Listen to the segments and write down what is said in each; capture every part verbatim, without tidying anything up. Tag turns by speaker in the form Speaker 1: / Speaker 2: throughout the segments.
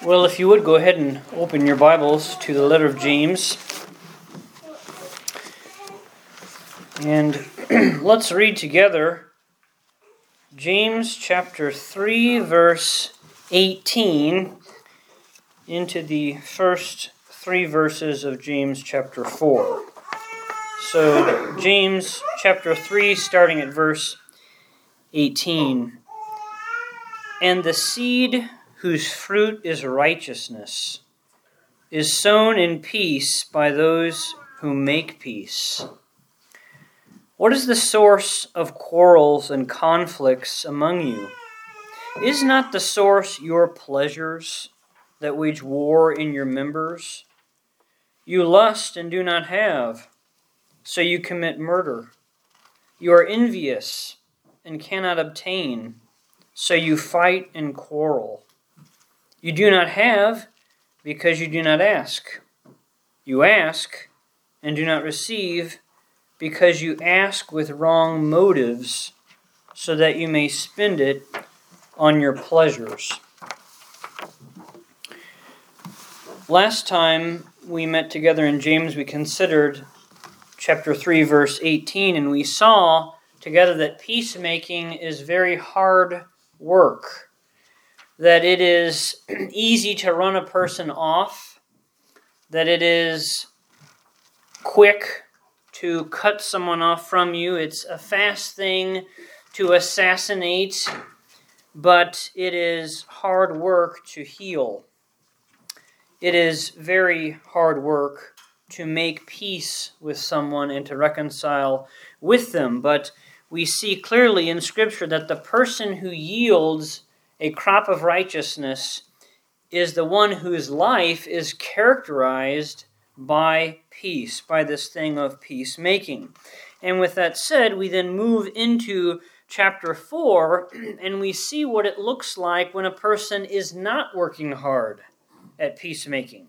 Speaker 1: Well, if you would go ahead and open your Bibles to the letter of James. And let's read together James chapter three, verse eighteen, into the first three verses of James chapter four. So, James chapter three, starting at verse eighteen. And the seed whose fruit is righteousness is sown in peace by those who make peace. What is the source of quarrels and conflicts among you? Is not the source your pleasures that wage war in your members? You lust and do not have, so you commit murder. You are envious and cannot obtain, so you fight and quarrel. You do not have because you do not ask. You ask and do not receive because you ask with wrong motives, so that you may spend it on your pleasures. Last time we met together in James, we considered chapter three, verse eighteen, and we saw together that peacemaking is very hard work, that it is easy to run a person off, that it is quick to cut someone off from you. It's a fast thing to assassinate, but it is hard work to heal. It is very hard work to make peace with someone and to reconcile with them. But we see clearly in Scripture that the person who yields a crop of righteousness is the one whose life is characterized by peace, by this thing of peacemaking. And with that said, we then move into chapter four, and we see what it looks like when a person is not working hard at peacemaking.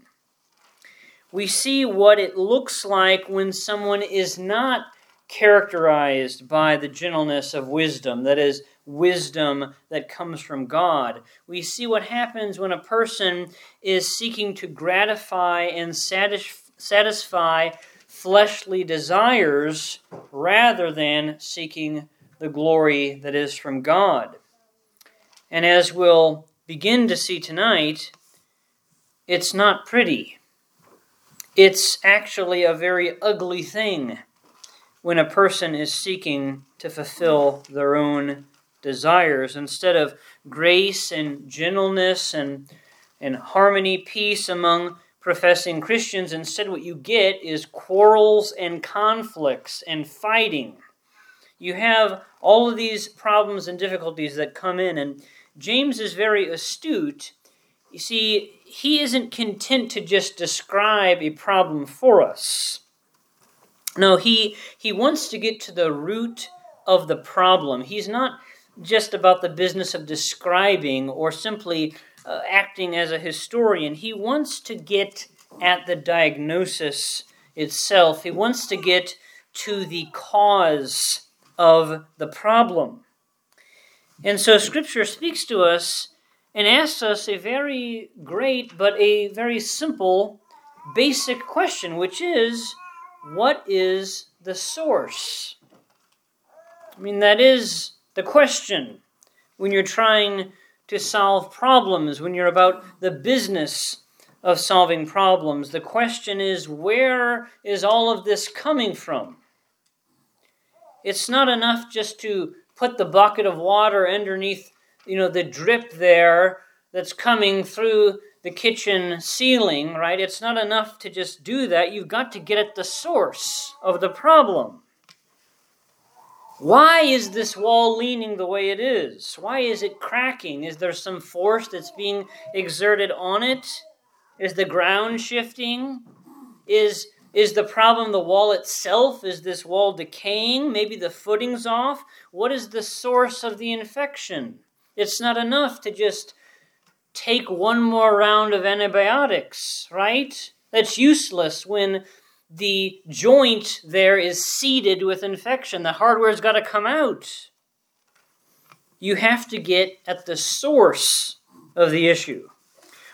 Speaker 1: We see what it looks like when someone is not characterized by the gentleness of wisdom, that is, wisdom that comes from God. We see what happens when a person is seeking to gratify and satis- satisfy fleshly desires rather than seeking the glory that is from God. And as we'll begin to see tonight, it's not pretty. It's actually a very ugly thing when a person is seeking to fulfill their own desires. Instead of grace and gentleness and, and harmony, peace among professing Christians, instead what you get is quarrels and conflicts and fighting. You have all of these problems and difficulties that come in, and James is very astute. You see, he isn't content to just describe a problem for us. No, he he wants to get to the root of the problem. He's not just about the business of describing or simply uh, acting as a historian. He wants to get at the diagnosis itself. He wants to get to the cause of the problem. And so Scripture speaks to us and asks us a very great but a very simple, basic question, which is, what is the source? I mean, that is the question when you're trying to solve problems, when you're about the business of solving problems. The question is, where is all of this coming from? It's not enough just to put the bucket of water underneath, you know, the drip there that's coming through the kitchen ceiling, right? It's not enough to just do that. You've got to get at the source of the problem. Why is this wall leaning the way it is? Why is it cracking? Is there some force that's being exerted on it? Is the ground shifting? Is, is the problem the wall itself? Is this wall decaying? Maybe the footing's off? What is the source of the infection? It's not enough to just take one more round of antibiotics, right? That's useless when the joint there is seeded with infection. The hardware's got to come out. You have to get at the source of the issue.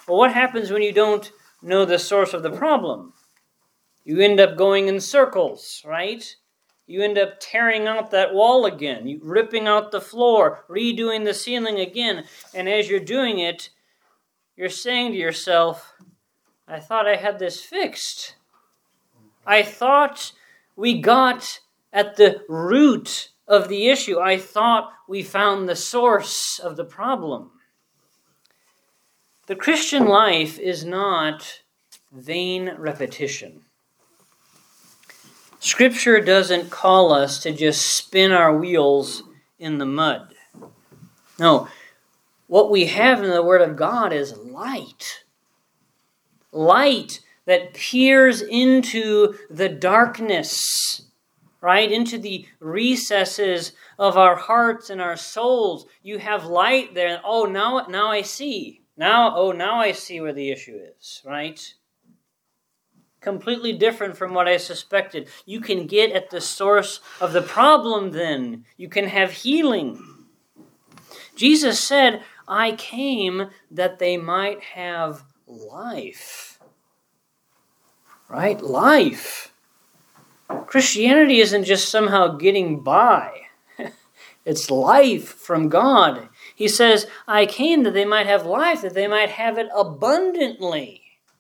Speaker 1: Well, what happens when you don't know the source of the problem? You end up going in circles, right? You end up tearing out that wall again, you ripping out the floor, redoing the ceiling again. And as you're doing it, you're saying to yourself, I thought I had this fixed. I thought we got at the root of the issue. I thought we found the source of the problem. The Christian life is not vain repetition. Scripture doesn't call us to just spin our wheels in the mud. No, what we have in the Word of God is light. Light that peers into the darkness, right? Into the recesses of our hearts and our souls. You have light there. Oh, now, now I see. Now, oh, now I see where the issue is, right? Completely different from what I suspected. You can get at the source of the problem then. You can have healing. Jesus said, I came that they might have life. Right? Life. Christianity isn't just somehow getting by. It's life from God. He says, I came that they might have life, that they might have it abundantly.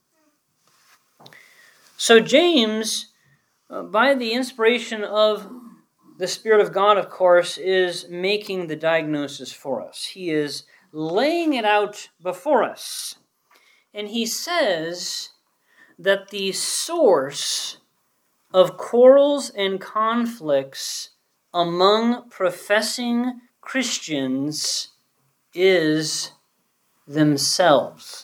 Speaker 1: So James, uh, by the inspiration of the Spirit of God, of course, is making the diagnosis for us. He is laying it out before us. And he says that the source of quarrels and conflicts among professing Christians is themselves.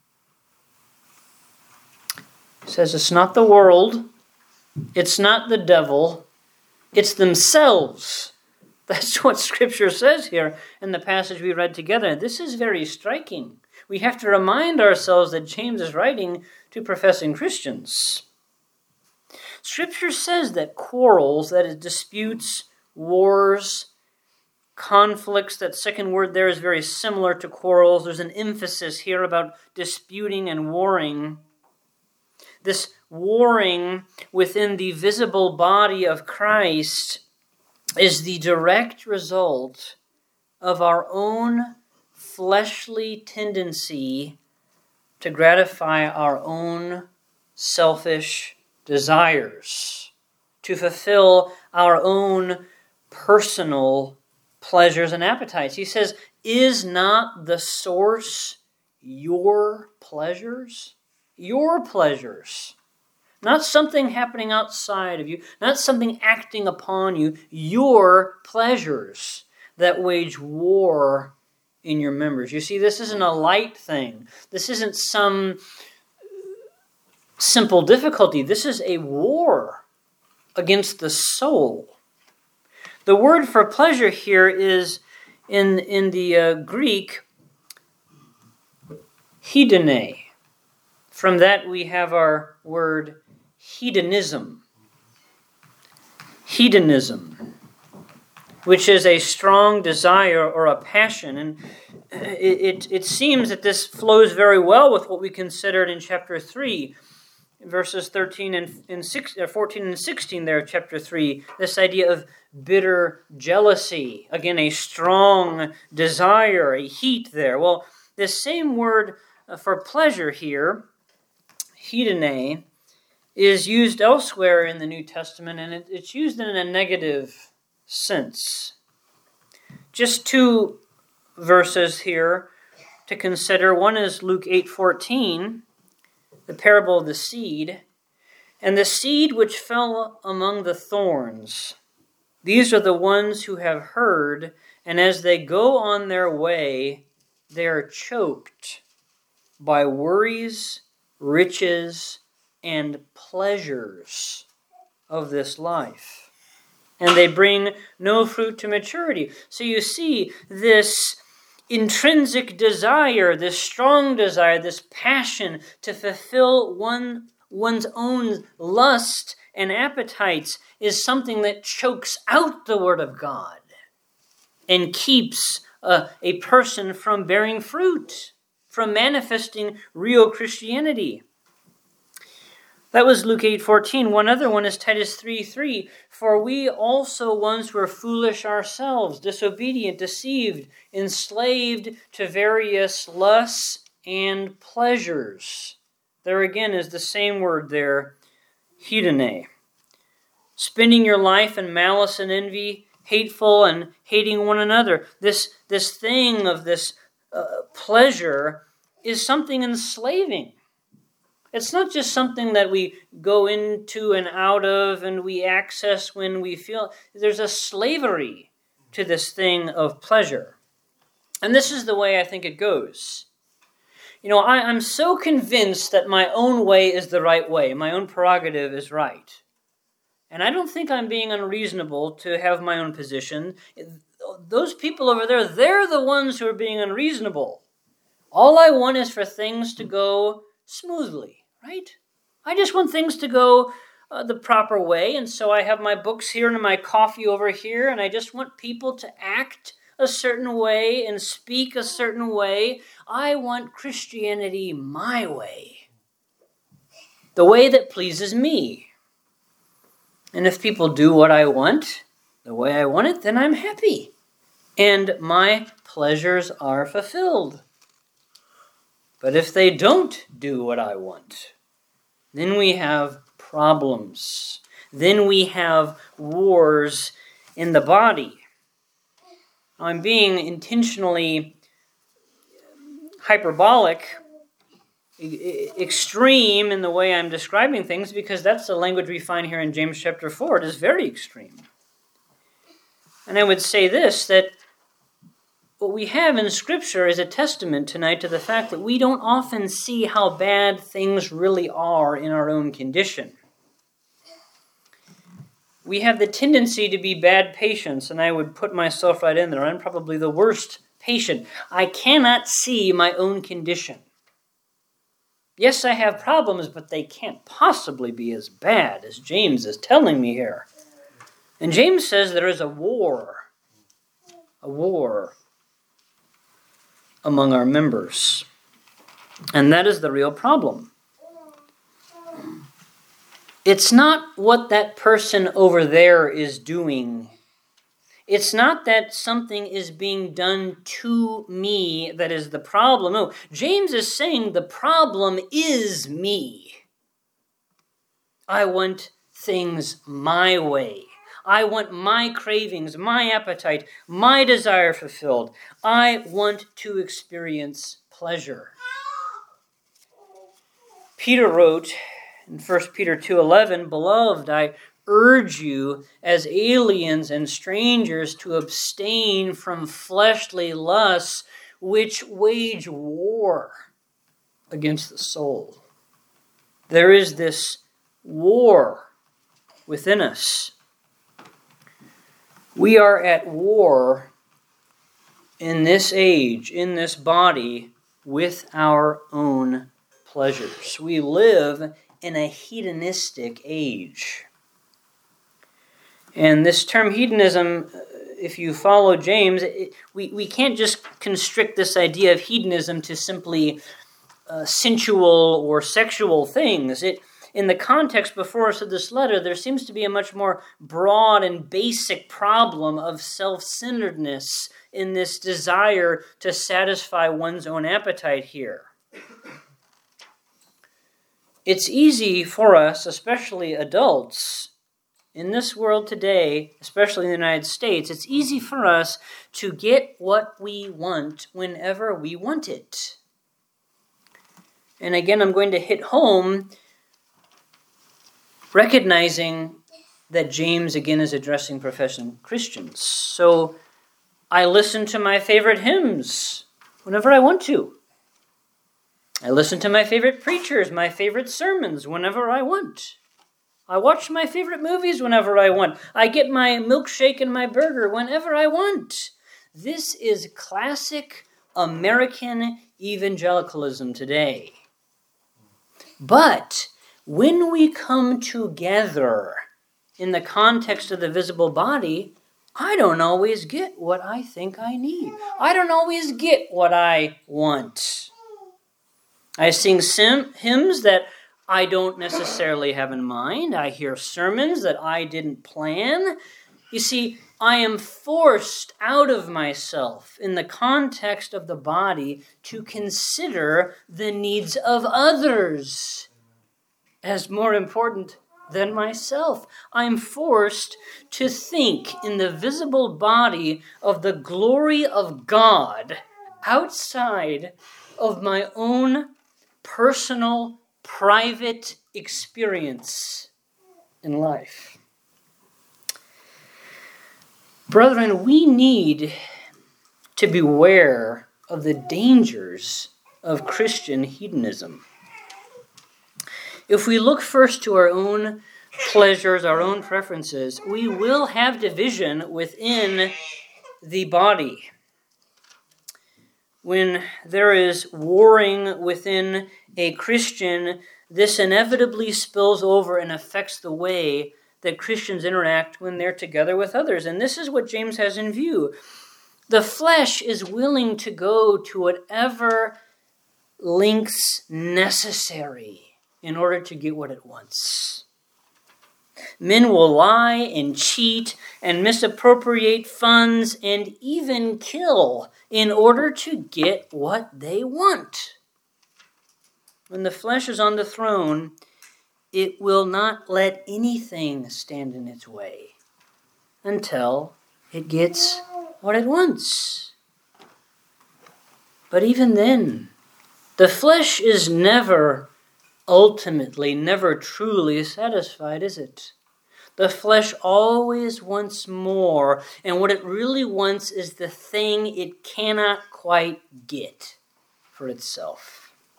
Speaker 1: He says it's not the world, it's not the devil, it's themselves. That's what Scripture says here in the passage we read together. This is very striking. We have to remind ourselves that James is writing to professing Christians. Scripture says that quarrels, that is disputes, wars, conflicts, that second word there is very similar to quarrels. There's an emphasis here about disputing and warring. This warring within the visible body of Christ is the direct result of our own fleshly tendency to gratify our own selfish desires, to fulfill our own personal pleasures and appetites. He says, is not the source your pleasures? Your pleasures. Not something happening outside of you, not something acting upon you, your pleasures that wage war in your members. You see, this isn't a light thing. This isn't some simple difficulty. This is a war against the soul. The word for pleasure here is, in, in the uh, Greek, hedone. From that we have our word hedonism. Hedonism, which is a strong desire or a passion. And it, it, it seems that this flows very well with what we considered in chapter three, verses thirteen and, and six, fourteen and sixteen there, chapter three. This idea of bitter jealousy. Again, a strong desire, a heat there. Well, this same word for pleasure here, hedone, is used elsewhere in the New Testament, and it, it's used in a negative sense. Just two verses here to consider. One is Luke eight fourteen, the parable of the seed. And the seed which fell among the thorns, these are the ones who have heard, and as they go on their way, they are choked by worries, riches, and pleasures of this life. And they bring no fruit to maturity. So you see this intrinsic desire, this strong desire, this passion to fulfill one, one's own lust and appetites is something that chokes out the Word of God and keeps a, a person from bearing fruit. from manifesting real Christianity. That was Luke eight fourteen. One other one is Titus three three. For we also once were foolish ourselves, disobedient, deceived, enslaved to various lusts and pleasures. There again is the same word there, hedone. Spending your life in malice and envy, hateful and hating one another. This, this thing of this uh, pleasure is something enslaving. It's not just something that we go into and out of and we access when we feel. There's a slavery to this thing of pleasure. And this is the way I think it goes. You know, I, I'm so convinced that my own way is the right way. My own prerogative is right. And I don't think I'm being unreasonable to have my own position. Those people over there, they're the ones who are being unreasonable. All I want is for things to go smoothly. Right? I just want things to go uh, the proper way, and so I have my books here and my coffee over here, and I just want people to act a certain way and speak a certain way. I want Christianity my way, the way that pleases me. And if people do what I want, the way I want it, then I'm happy, and my pleasures are fulfilled. But if they don't do what I want, then we have problems. Then we have wars in the body. I'm being intentionally hyperbolic, extreme in the way I'm describing things, because that's the language we find here in James chapter four. It is very extreme. And I would say this, that what we have in Scripture is a testament tonight to the fact that we don't often see how bad things really are in our own condition. We have the tendency to be bad patients, and I would put myself right in there. I'm probably the worst patient. I cannot see my own condition. Yes, I have problems, but they can't possibly be as bad as James is telling me here. And James says there is a war. A war among our members. And that is the real problem. It's not what that person over there is doing. It's not that something is being done to me that is the problem. No, James is saying the problem is me. I want things my way. I want my cravings, my appetite, my desire fulfilled. I want to experience pleasure. Peter wrote in First Peter two eleven, Beloved, I urge you as aliens and strangers to abstain from fleshly lusts which wage war against the soul. There is this war within us. We are at war in this age, in this body, with our own pleasures. We live in a hedonistic age. And this term hedonism, if you follow James, it, we, we can't just constrict this idea of hedonism to simply uh, sensual or sexual things. It In the context before us of this letter, there seems to be a much more broad and basic problem of self-centeredness in this desire to satisfy one's own appetite here. It's easy for us, especially adults, in this world today, especially in the United States, it's easy for us to get what we want whenever we want it. And again, I'm going to hit home recognizing that James, again, is addressing professing Christians. So I listen to my favorite hymns whenever I want to. I listen to my favorite preachers, my favorite sermons whenever I want. I watch my favorite movies whenever I want. I get my milkshake and my burger whenever I want. This is classic American evangelicalism today. But when we come together in the context of the visible body, I don't always get what I think I need. I don't always get what I want. I sing sim- hymns that I don't necessarily have in mind. I hear sermons that I didn't plan. You see, I am forced out of myself in the context of the body to consider the needs of others as more important than myself. I'm forced to think in the visible body of the glory of God outside of my own personal, private experience in life. Brethren, we need to beware of the dangers of Christian hedonism. If we look first to our own pleasures, our own preferences, we will have division within the body. When there is warring within a Christian, this inevitably spills over and affects the way that Christians interact when they're together with others. And this is what James has in view. The flesh is willing to go to whatever lengths necessary in order to get what it wants. Men will lie and cheat and misappropriate funds and even kill in order to get what they want. When the flesh is on the throne, it will not let anything stand in its way until it gets what it wants. But even then, the flesh is never ultimately, never truly satisfied, is it? The flesh always wants more, and what it really wants is the thing it cannot quite get for itself.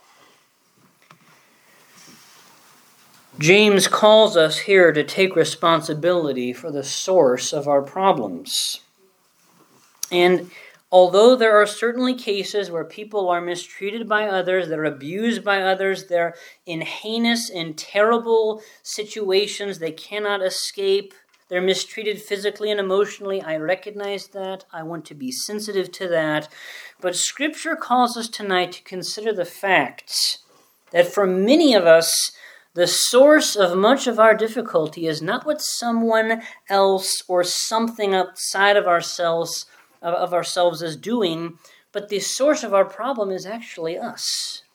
Speaker 1: James calls us here to take responsibility for the source of our problems. And although there are certainly cases where people are mistreated by others, they're abused by others, they're in heinous and terrible situations they cannot escape, they're mistreated physically and emotionally, I recognize that. I want to be sensitive to that. But Scripture calls us tonight to consider the facts that for many of us, the source of much of our difficulty is not what someone else or something outside of ourselves of ourselves is doing, but the source of our problem is actually us.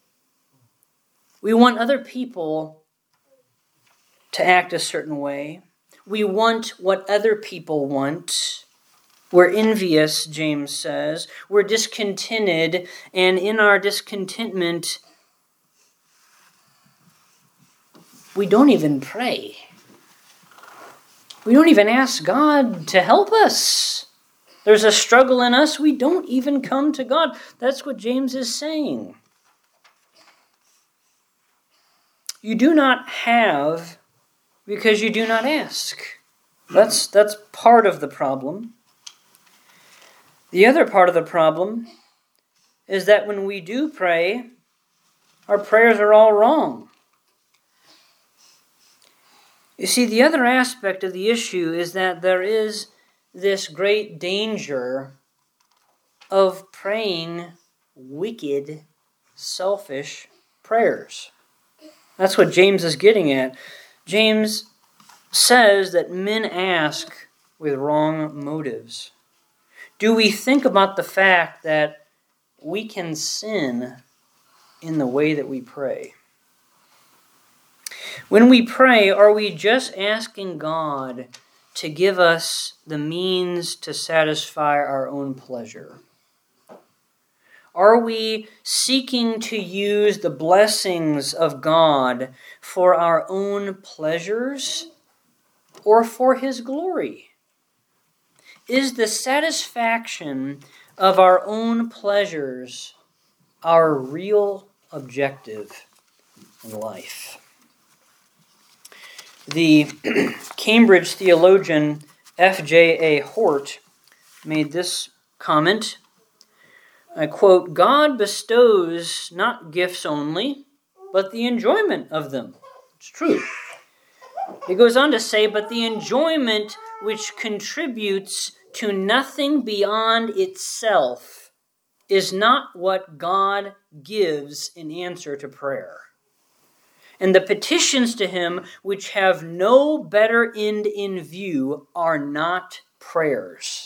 Speaker 1: We want other people to act a certain way. We want what other people want. We're envious, James says. We're discontented, and in our discontentment, we don't even pray. We don't even ask God to help us. There's a struggle in us. We don't even come to God. That's what James is saying. You do not have because you do not ask. That's, that's part of the problem. The other part of the problem is that when we do pray, our prayers are all wrong. You see, the other aspect of the issue is that there is this great danger of praying wicked, selfish prayers. That's what James is getting at. James says that men ask with wrong motives. Do we think about the fact that we can sin in the way that we pray? When we pray, are we just asking God to give us the means to satisfy our own pleasure? Are we seeking to use the blessings of God for our own pleasures or for His glory? Is the satisfaction of our own pleasures our real objective in life? The Cambridge theologian F J A Hort made this comment. I quote, "God bestows not gifts only, but the enjoyment of them." It's true. He goes on to say, but the enjoyment which contributes to nothing beyond itself is not what God gives in answer to prayer. And the petitions to him which have no better end in view are not prayers.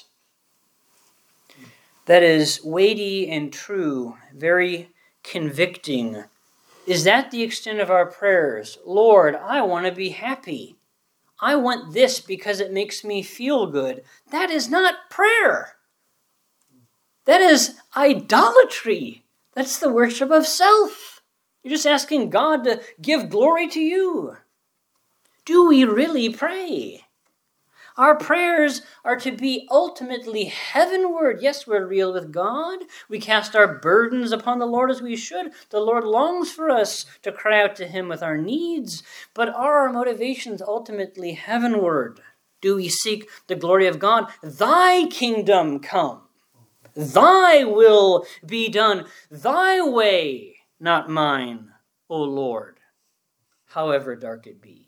Speaker 1: That is weighty and true, very convicting. Is that the extent of our prayers? Lord, I want to be happy. I want this because it makes me feel good. That is not prayer. That is idolatry. That's the worship of self. You're just asking God to give glory to you. Do we really pray? Our prayers are to be ultimately heavenward. Yes, we're real with God. We cast our burdens upon the Lord as we should. The Lord longs for us to cry out to him with our needs. But are our motivations ultimately heavenward? Do we seek the glory of God? Thy kingdom come. Thy will be done. Thy way, not mine, O Lord, however dark it be.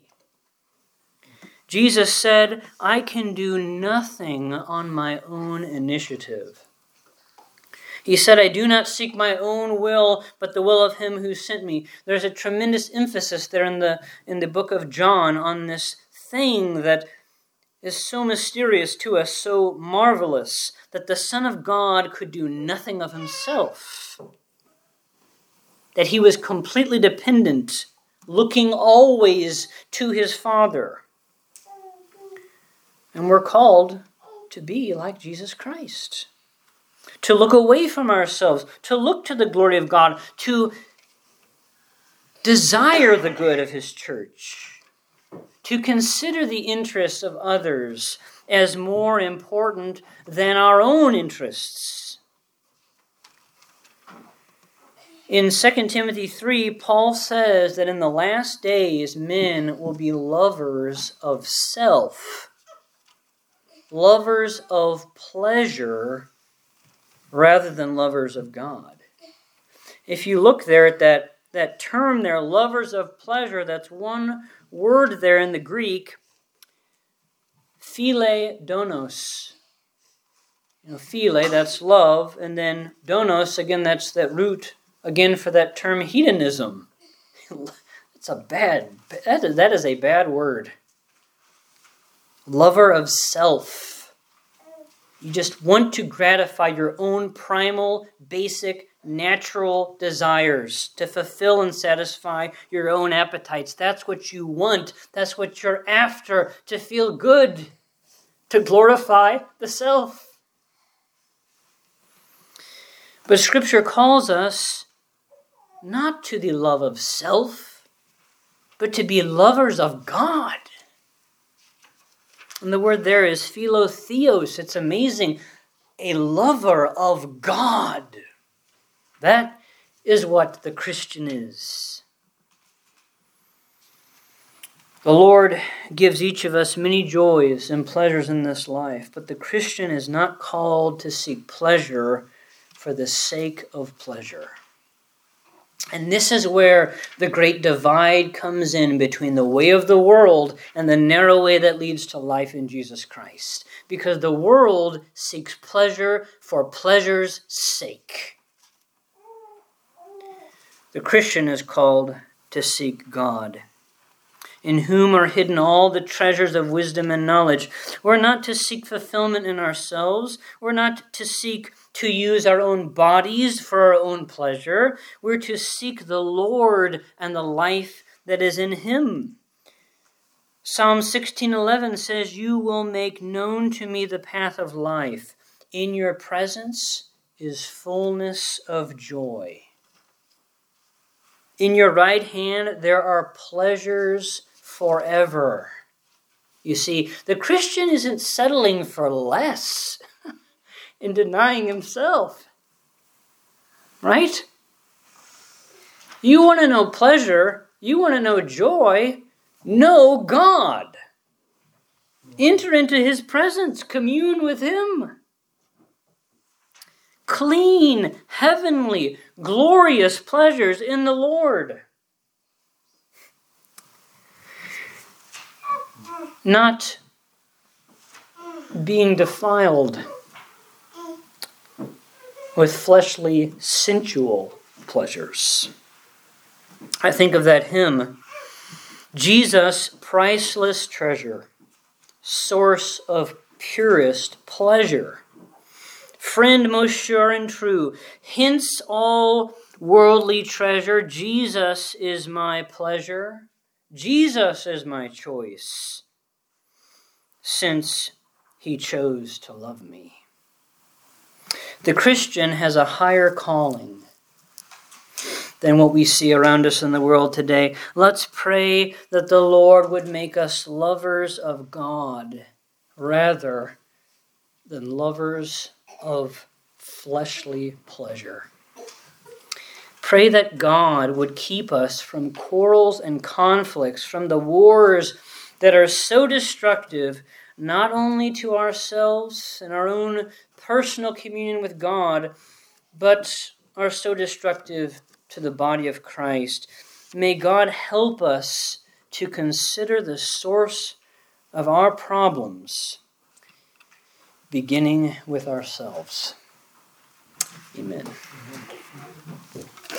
Speaker 1: Jesus said, I can do nothing on my own initiative. He said, I do not seek my own will, but the will of him who sent me. There's a tremendous emphasis there in the, in the book of John on this thing that is so mysterious to us, so marvelous, that the Son of God could do nothing of himself. That he was completely dependent, looking always to his Father. And we're called to be like Jesus Christ. To look away from ourselves, to look to the glory of God, to desire the good of his church, to consider the interests of others as more important than our own interests. In Second Timothy three, Paul says that in the last days men will be lovers of self, lovers of pleasure rather than lovers of God. If you look there at that, that term there, lovers of pleasure, that's one word there in the Greek, phile donos. You know, phile, that's love, and then donos, again, that's that root, again, for that term hedonism. It's a bad, that is, that is a bad word. Lover of self. You just want to gratify your own primal, basic, natural desires, to fulfill and satisfy your own appetites. That's what you want. That's what you're after, to feel good, to glorify the self. But Scripture calls us not to the love of self, but to be lovers of God. And the word there is philotheos. It's amazing. A lover of God. That is what the Christian is. The Lord gives each of us many joys and pleasures in this life, but the Christian is not called to seek pleasure for the sake of pleasure. And this is where the great divide comes in between the way of the world and the narrow way that leads to life in Jesus Christ. Because the world seeks pleasure for pleasure's sake. The Christian is called to seek God, in whom are hidden all the treasures of wisdom and knowledge. We're not to seek fulfillment in ourselves. We're not to seek to use our own bodies for our own pleasure. We're to seek the Lord and the life that is in him. Psalm sixteen eleven says, you will make known to me the path of life. In your presence is fullness of joy. In your right hand there are pleasures forever. You see, the Christian isn't settling for less in denying himself. Right? You want to know pleasure, you want to know joy, know God. Enter into his presence, commune with him. Clean, heavenly, glorious pleasures in the Lord. Not being defiled with fleshly, sensual pleasures. I think of that hymn, Jesus, priceless treasure, source of purest pleasure, friend most sure and true, hence all worldly treasure. Jesus is my pleasure, Jesus is my choice, since he chose to love me. The Christian has a higher calling than what we see around us in the world today. Let's pray that the Lord would make us lovers of God rather than lovers of fleshly pleasure. Pray that God would keep us from quarrels and conflicts, from the wars that are so destructive, not only to ourselves and our own personal communion with God, but are so destructive to the body of Christ. May God help us to consider the source of our problems, beginning with ourselves. Amen.